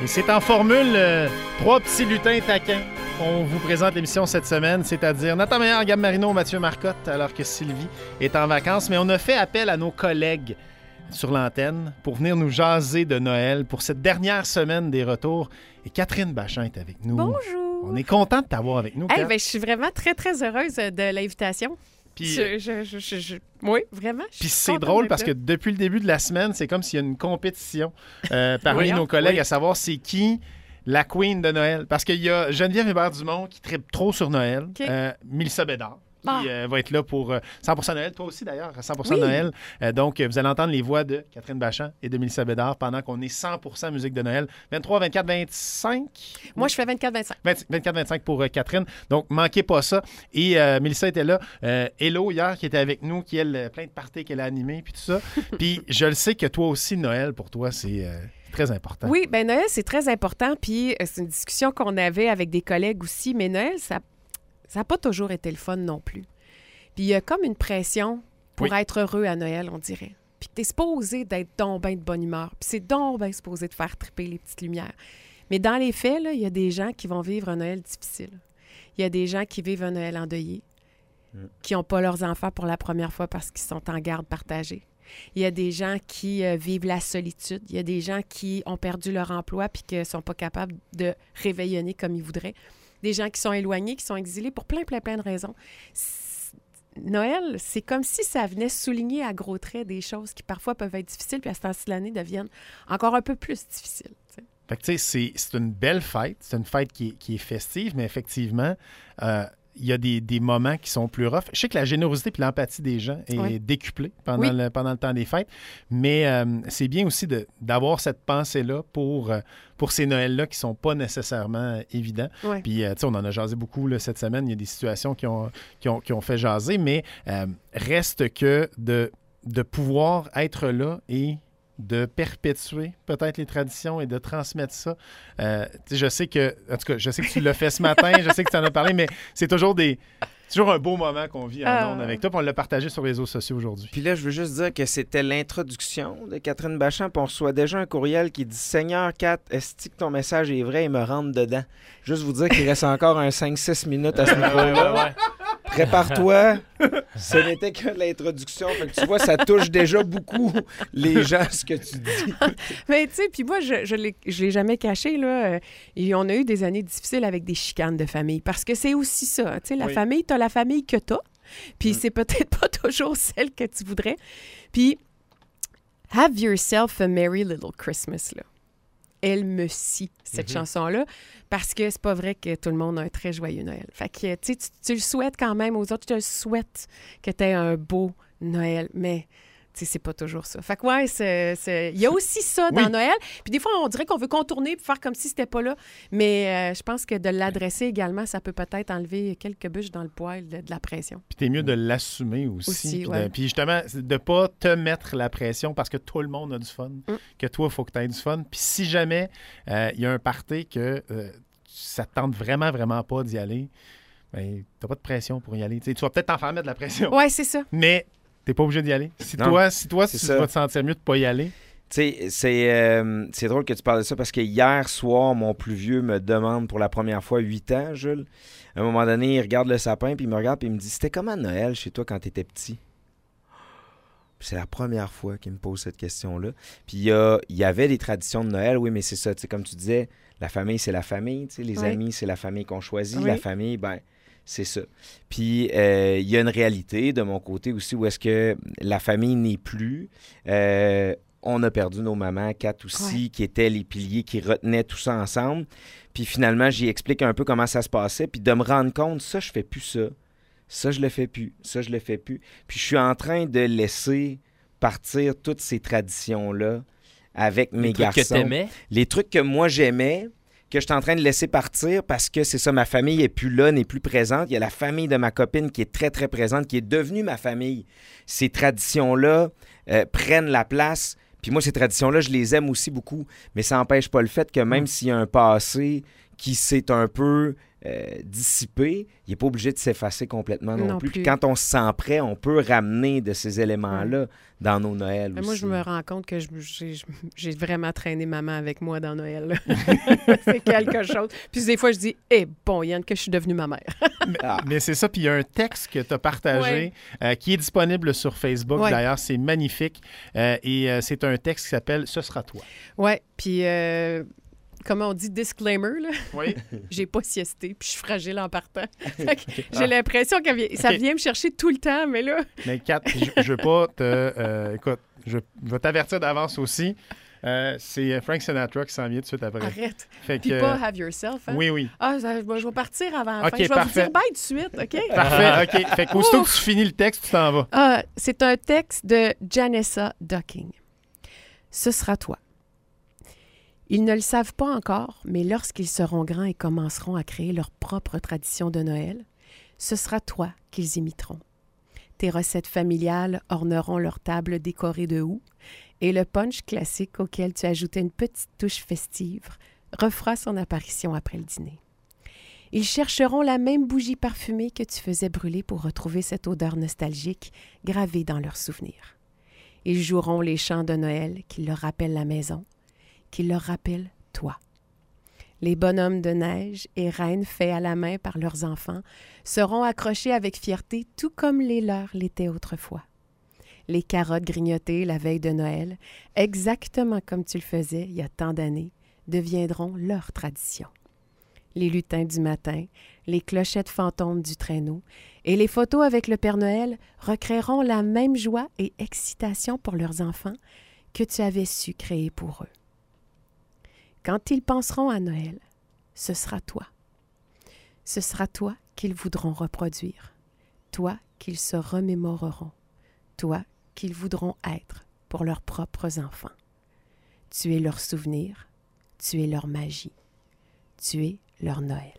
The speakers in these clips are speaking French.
Et c'est en formule trois petits lutins taquins. On vous présente l'émission cette semaine, c'est-à-dire Nathan Meillard, Gab Marino, Mathieu Marcotte, alors que Sylvie est en vacances. Mais on a fait appel à nos collègues sur l'antenne pour venir nous jaser de Noël pour cette dernière semaine des retours. Et Catherine Bachin est avec nous. Bonjour. On est content de t'avoir avec nous. Hey, ben, je suis vraiment très, très heureuse de l'invitation. Puis, oui, vraiment. Puis c'est drôle parce que depuis le début de la semaine, c'est comme s'il y a une compétition parmi nos collègues à savoir c'est qui la queen de Noël. Parce qu'il y a Geneviève Hébert-Dumont qui tripe trop sur Noël, Mélissa Bédard qui va être là pour 100% Noël. Toi aussi, d'ailleurs, 100% Noël. Donc, vous allez entendre les voix de Catherine Bachin et de Mélissa Bédard pendant qu'on est 100% musique de Noël. 23, 24, 25? Moi, je fais 24-25. 24-25 pour Catherine. Donc, manquez pas ça. Et Mélissa était là. Hello, hier, qui était avec nous, qui, elle, plein de parties qu'elle a animées, puis tout ça. Puis, je le sais que toi aussi, Noël, pour toi, c'est... très important. Oui, bien Noël, c'est très important. Puis c'est une discussion qu'on avait avec des collègues aussi. Mais Noël, ça n'a pas toujours été le fun non plus. Puis il y a comme une pression pour être heureux à Noël, on dirait. Puis t'es supposé d'être donc bien de bonne humeur. Puis c'est donc bien supposé de faire triper les petites lumières. Mais dans les faits, il y a des gens qui vont vivre un Noël difficile. Il y a des gens qui vivent un Noël endeuillé, qui n'ont pas leurs enfants pour la première fois parce qu'ils sont en garde partagée. Il y a des gens qui vivent la solitude. Il y a des gens qui ont perdu leur emploi puis qui ne sont pas capables de réveillonner comme ils voudraient. Des gens qui sont éloignés, qui sont exilés pour plein de raisons. Noël, c'est comme si ça venait souligner à gros traits des choses qui parfois peuvent être difficiles puis à ce temps-ci de l'année deviennent encore un peu plus difficiles. T'sais. Fait que tu sais, c'est une belle fête. C'est une fête qui est festive, mais effectivement... il y a des moments qui sont plus rough. Je sais que la générosité et l'empathie des gens est décuplée pendant le temps des fêtes, mais c'est bien aussi d'avoir cette pensée-là pour ces Noëls-là qui ne sont pas nécessairement évidents. Ouais. Puis, tu sais, on en a jasé beaucoup là, cette semaine. Il y a des situations qui ont fait jaser, mais reste que de pouvoir être là et de perpétuer peut-être les traditions et de transmettre ça. Je sais que tu l'as fait ce matin, je sais que tu en as parlé, mais c'est toujours un beau moment qu'on vit en ondes avec toi, puis on l'a partagé sur les réseaux sociaux aujourd'hui. Puis là, je veux juste dire que c'était l'introduction de Catherine Bachin, puis on reçoit déjà un courriel qui dit « Seigneur Kat, est-ce que ton message est vrai et me rentre dedans? » Juste vous dire qu'il reste encore un 5-6 minutes à ce niveau-là. Prépare-toi, ce n'était que l'introduction. Fait que tu vois, ça touche déjà beaucoup les gens, ce que tu dis. Mais tu sais, puis moi, je l'ai jamais caché, là. Et on a eu des années difficiles avec des chicanes de famille. Parce que c'est aussi ça. Tu sais, la famille, t'as la famille que t'as. Puis c'est peut-être pas toujours celle que tu voudrais. Puis, have yourself a merry little Christmas, là. Elle me scie, cette chanson-là, parce que c'est pas vrai que tout le monde a un très joyeux Noël. Fait que, tu sais, tu le souhaites quand même aux autres. Tu te le souhaites que tu aies un beau Noël, mais... tu sais, c'est pas toujours ça. Fait que, il y a aussi ça dans Noël. Puis des fois, on dirait qu'on veut contourner puis faire comme si c'était pas là. Mais je pense que de l'adresser également, ça peut peut-être enlever quelques bûches dans le poêle de la pression. Puis t'es mieux de l'assumer aussi. Puis justement, de pas te mettre la pression parce que tout le monde a du fun. Que toi, il faut que tu aies du fun. Puis si jamais il y a un party que ça te tente vraiment, vraiment pas d'y aller, ben, t'as pas de pression pour y aller. T'sais, tu vas peut-être t'en faire mettre de la pression. Oui, c'est ça. Mais t'es pas obligé d'y aller. Si toi, tu vas te sentir mieux de pas y aller. Tu sais, c'est drôle que tu parles de ça parce que hier soir, mon plus vieux me demande pour la première fois 8 ans, Jules. À un moment donné, il regarde le sapin, puis il me regarde, puis il me dit « C'était comment Noël chez toi quand t'étais petit? » C'est la première fois qu'il me pose cette question-là. Puis il y avait des traditions de Noël, oui, mais c'est ça, tu sais, comme tu disais, la famille, c'est la famille, tu sais, les amis, c'est la famille qu'on choisit, la famille, ben c'est ça. Puis, il y a une réalité de mon côté aussi où est-ce que la famille n'est plus. On a perdu nos mamans, Kat aussi, qui étaient les piliers qui retenaient tout ça ensemble. Puis finalement, j'y explique un peu comment ça se passait. Puis de me rendre compte, ça, je fais plus ça. Ça, je le fais plus. Ça, je le fais plus. Puis je suis en train de laisser partir toutes ces traditions-là avec mes garçons. Les trucs que t'aimais? Les trucs que moi, j'aimais, que je suis en train de laisser partir parce que c'est ça, ma famille n'est plus là, n'est plus présente. Il y a la famille de ma copine qui est très, très présente, qui est devenue ma famille. Ces traditions-là prennent la place. Puis moi, ces traditions-là, je les aime aussi beaucoup, mais ça n'empêche pas le fait que même s'il y a un passé qui s'est un peu dissipé, il n'est pas obligé de s'effacer complètement non plus. Puis quand on se sent prêt, on peut ramener de ces éléments-là dans nos Noëls aussi. Moi, je me rends compte que j'ai vraiment traîné maman avec moi dans Noël. C'est quelque chose. Puis des fois, je dis, bon, Yann, que je suis devenue ma mère. Mais c'est ça. Puis il y a un texte que tu as partagé qui est disponible sur Facebook. D'ailleurs, c'est magnifique. Et c'est un texte qui s'appelle « Ce sera toi ». Oui. Puis... comment on dit, disclaimer, là. Oui. J'ai pas siesté, puis je suis fragile en partant. J'ai l'impression que ça vient me chercher tout le temps, mais là... Mais Kat, je veux pas te... écoute, je vais t'avertir d'avance aussi. C'est Frank Sinatra qui s'en vient tout de suite après. Arrête. Puis pas Have Yourself, hein? Oui. Ah, je vais partir avant la fin. Je vais vous dire bye tout de suite, OK? Parfait, OK. Fait qu'aussitôt que tu finis le texte, tu t'en vas. C'est un texte de Janessa Ducking. Ce sera toi. Ils ne le savent pas encore, mais lorsqu'ils seront grands et commenceront à créer leur propre tradition de Noël, ce sera toi qu'ils imiteront. Tes recettes familiales orneront leur table décorée de houx et le punch classique auquel tu ajoutais une petite touche festive refera son apparition après le dîner. Ils chercheront la même bougie parfumée que tu faisais brûler pour retrouver cette odeur nostalgique gravée dans leurs souvenirs. Ils joueront les chants de Noël qui leur rappellent la maison, qui leur rappelle toi. Les bonhommes de neige et reines faits à la main par leurs enfants seront accrochés avec fierté tout comme les leurs l'étaient autrefois. Les carottes grignotées la veille de Noël, exactement comme tu le faisais il y a tant d'années, deviendront leur tradition. Les lutins du matin, les clochettes fantômes du traîneau et les photos avec le Père Noël recréeront la même joie et excitation pour leurs enfants que tu avais su créer pour eux. Quand ils penseront à Noël, ce sera toi. Ce sera toi qu'ils voudront reproduire, toi qu'ils se remémoreront, toi qu'ils voudront être pour leurs propres enfants. Tu es leur souvenir, tu es leur magie, tu es leur Noël.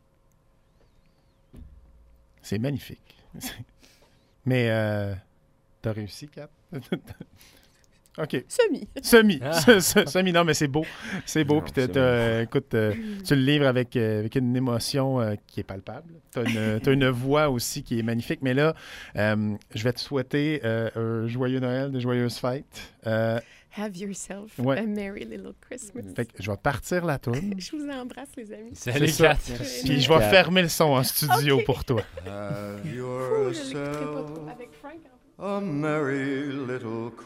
C'est magnifique. Mais t'as réussi, Kat? OK. Semi, non, mais c'est beau. C'est beau. Puis, écoute, tu le livres avec une émotion qui est palpable. T'as une voix aussi qui est magnifique. Mais là, je vais te souhaiter un joyeux Noël, de joyeuses fêtes. Have yourself a merry little Christmas. Fait que je vais partir la toune. Je vous embrasse, les amis. Salut, Kat. Puis je vais fermer le son en studio pour toi. Have yourself a merry little